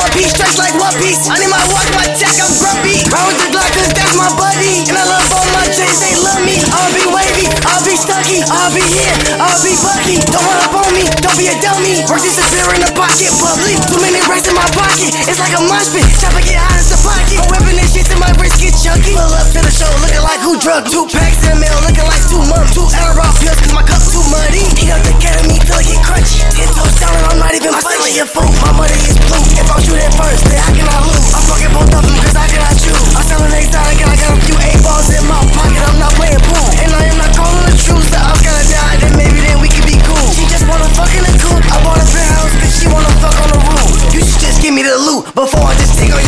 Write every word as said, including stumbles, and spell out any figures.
one piece, stretch like one piece. I need my walk, my tech, I'm grumpy. Round with the Glock, cause that's my buddy. And I love all my chains, they love me. I'll be wavy, I'll be stucky, I'll be here, I'll be bucky. Don't run up on me, don't be a dummy. Work disappear in the pocket, bubbly. Too many racks in my pocket, it's like a mosh pit. Chopper get hot as a pocket. I'm whipping this shit till my wrist get chunky. Pull up to the show, looking like who drug. Two packs in the mail, looking like two months. Two Adderall pills, cause my cup too muddy. Heat up the ketamine till it get crunchy. Ten toes down and I'm not even I'm selling your food, my money is blue. If I'm shooting first, then I cannot lose. I'm fucking both of them, cause I cannot choose. I'm selling exotic and I got a few eight balls in my pocket. I'm not playing pool, and I am not calling the truth. So I'm gonna die, then maybe then we can be cool. She just wanna fuck in the coop. I bought a penthouse, cause she wanna fuck on the roof. You should just give me the loot before I just take on